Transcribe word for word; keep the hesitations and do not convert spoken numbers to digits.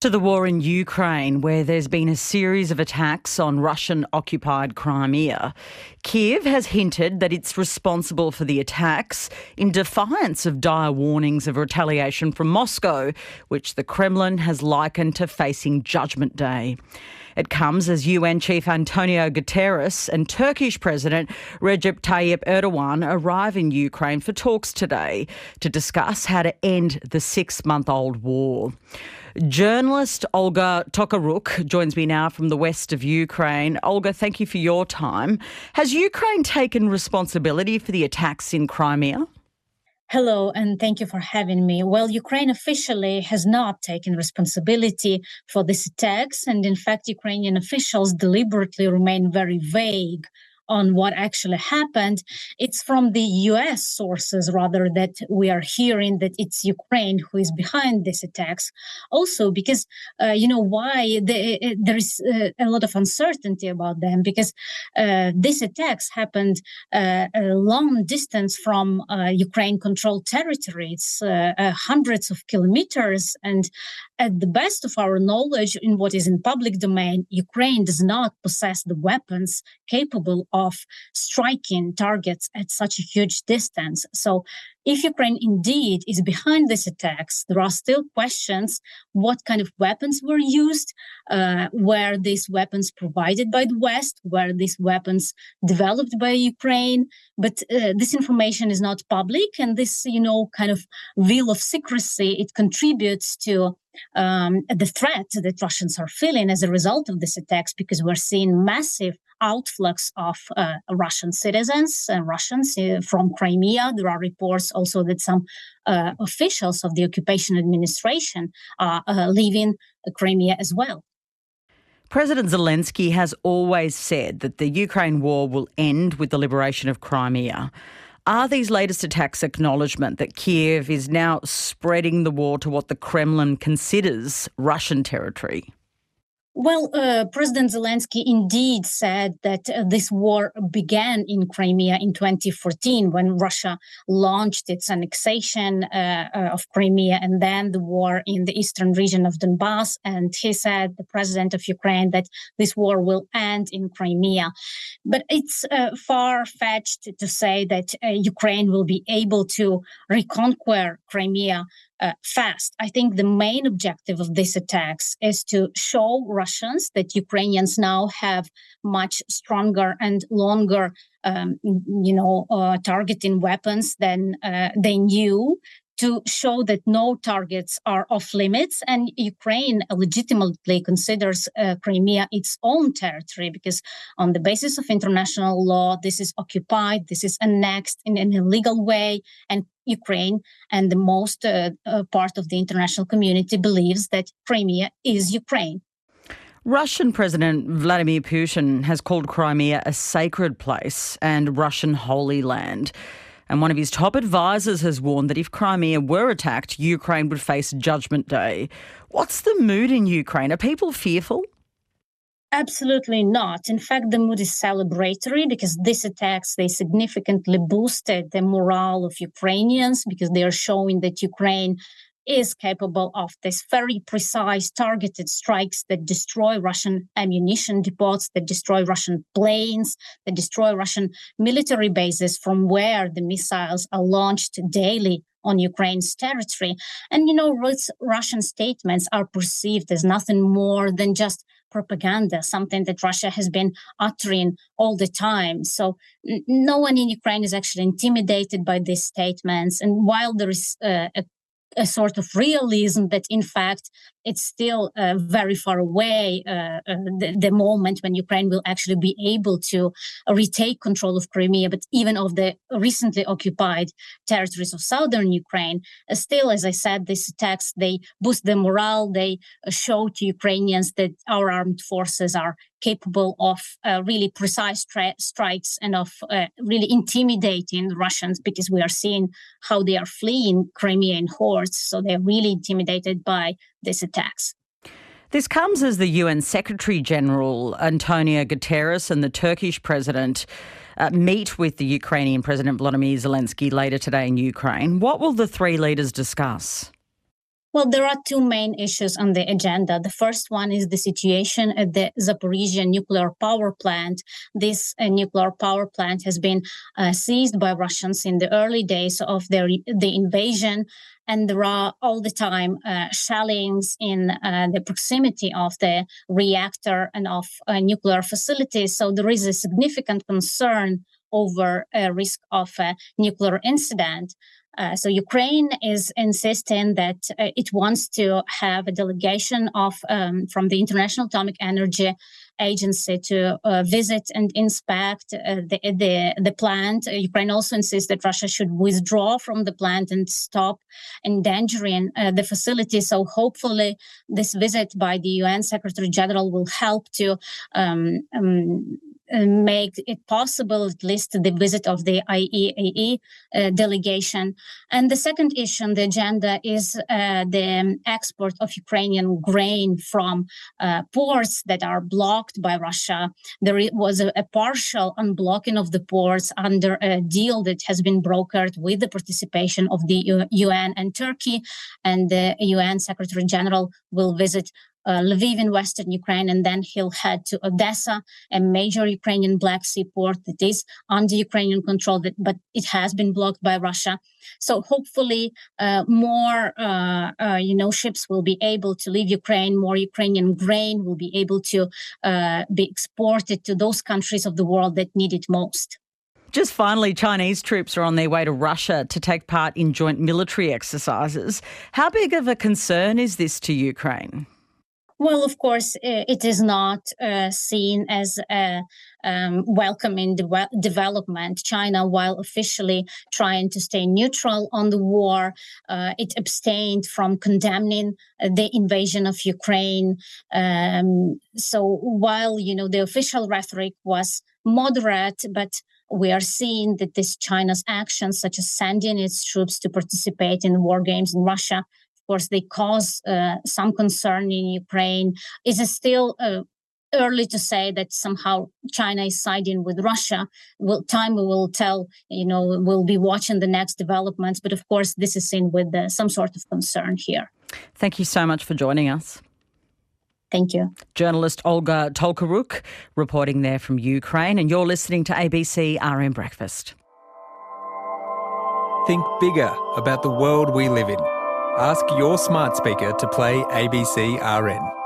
To the war in Ukraine, where there's been a series of attacks on Russian-occupied Crimea. Kiev has hinted that it's responsible for the attacks in defiance of dire warnings of retaliation from Moscow, which the Kremlin has likened to facing Judgment Day. It comes as U N Chief Antonio Guterres and Turkish President Recep Tayyip Erdogan arrive in Ukraine for talks today to discuss how to end the six-month-old war. Journalist Olga Tokariuk joins me now from the west of Ukraine. Olga, thank you for your time. Has Ukraine taken responsibility for the attacks in Crimea? Hello, and thank you for having me. Well, Ukraine officially has not taken responsibility for these attacks, and in fact, Ukrainian officials deliberately remain very vague on what actually happened. It's from the U S sources, rather, that we are hearing that it's Ukraine who is behind these attacks. Also, because, uh, you know, why the, there is uh, a lot of uncertainty about them, because uh, these attacks happened uh, a long distance from uh, Ukraine-controlled territories, uh, uh, hundreds of kilometers. And at the best of our knowledge, in what is in public domain, Ukraine does not possess the weapons capable of striking targets at such a huge distance. So if Ukraine indeed is behind these attacks, there are still questions: what kind of weapons were used, uh, were these weapons provided by the West, were these weapons developed by Ukraine? But uh, this information is not public, and this, you know, kind of veil of secrecy, it contributes to um, the threat that Russians are feeling as a result of these attacks, because we're seeing massive outflux of uh, Russian citizens, uh, Russians uh, from Crimea. There are reports also that some uh, officials of the occupation administration are uh, leaving Crimea as well. President Zelensky has always said that the Ukraine war will end with the liberation of Crimea. Are these latest attacks acknowledgement that Kiev is now spreading the war to what the Kremlin considers Russian territory? Well, uh, President Zelensky indeed said that uh, this war began in Crimea in twenty fourteen, when Russia launched its annexation uh, uh, of Crimea, and then the war in the eastern region of Donbass. And he said, the president of Ukraine, that this war will end in Crimea. But it's uh, far-fetched to say that uh, Ukraine will be able to reconquer Crimea Uh, fast. I think the main objective of these attacks is to show Russians that Ukrainians now have much stronger and longer, um, you know, uh, targeting weapons than uh, they knew, to show that no targets are off limits, and Ukraine legitimately considers uh, Crimea its own territory, because on the basis of international law, this is occupied, this is annexed in an illegal way, and Ukraine and the most uh, uh, part of the international community believes that Crimea is Ukraine. Russian President Vladimir Putin has called Crimea a sacred place and Russian holy land. And one of his top advisors has warned that if Crimea were attacked, Ukraine would face Judgment Day. What's the mood in Ukraine? Are people fearful? Absolutely not. In fact, the mood is celebratory, because these attacks, they significantly boosted the morale of Ukrainians, because they are showing that Ukraine is capable of this very precise targeted strikes that destroy Russian ammunition depots, that destroy Russian planes, that destroy Russian military bases from where the missiles are launched daily on Ukraine's territory. And, you know, Russian statements are perceived as nothing more than just propaganda, something that Russia has been uttering all the time. So n- no one in Ukraine is actually intimidated by these statements. And while there is uh, a a sort of realism that, in fact, it's still uh, very far away, uh, uh, the, the moment when Ukraine will actually be able to retake control of Crimea, but even of the recently occupied territories of southern Ukraine. Uh, still, as I said, these attacks, they boost the morale, they uh, show to Ukrainians that our armed forces are capable of uh, really precise stri- strikes and of uh, really intimidating the Russians, because we are seeing how they are fleeing Crimea in hordes. So they're really intimidated by these attacks. This comes as the U N Secretary-General Antonio Guterres and the Turkish President uh, meet with the Ukrainian President Volodymyr Zelensky later today in Ukraine. What will the three leaders discuss? Well, there are two main issues on the agenda. The first one is the situation at the Zaporizhzhia nuclear power plant. This uh, nuclear power plant has been uh, seized by Russians in the early days of their, the invasion, and there are all the time uh, shellings in uh, the proximity of the reactor and of uh, nuclear facilities. So there is a significant concern over a risk of a nuclear incident. Uh, so Ukraine is insisting that uh, it wants to have a delegation of um, from the International Atomic Energy Agency to uh, visit and inspect uh, the, the the plant. Uh, Ukraine also insists that Russia should withdraw from the plant and stop endangering uh, the facility. So hopefully this visit by the U N Secretary General will help to um, um, make it possible, at least the visit of the I A E A uh, delegation. And the second issue on the agenda is uh, the export of Ukrainian grain from uh, ports that are blocked by Russia. There was a, a partial unblocking of the ports under a deal that has been brokered with the participation of the U- UN and Turkey. And the U N Secretary General will visit Uh, Lviv in western Ukraine, and then he'll head to Odessa, a major Ukrainian Black Sea port that is under Ukrainian control, that, but it has been blocked by Russia. So hopefully uh, more, uh, uh, you know, ships will be able to leave Ukraine, more Ukrainian grain will be able to uh, be exported to those countries of the world that need it most. Just finally, Chinese troops are on their way to Russia to take part in joint military exercises. How big of a concern is this to Ukraine? Well, of course, it is not uh, seen as a um, welcoming de- development. China, while officially trying to stay neutral on the war, uh, it abstained from condemning uh, the invasion of Ukraine. Um, so while, you know, the official rhetoric was moderate, but we are seeing that this China's actions, such as sending its troops to participate in war games in Russia, of course, they cause uh, some concern in Ukraine. Is it still uh, early to say that somehow China is siding with Russia? Will, time will tell, you know, we'll be watching the next developments. But of course, this is seen with uh, some sort of concern here. Thank you so much for joining us. Thank you. Journalist Olga Tolkaruk reporting there from Ukraine, and you're listening to A B C R N Breakfast. Think bigger about the world we live in. Ask your smart speaker to play A B C R N.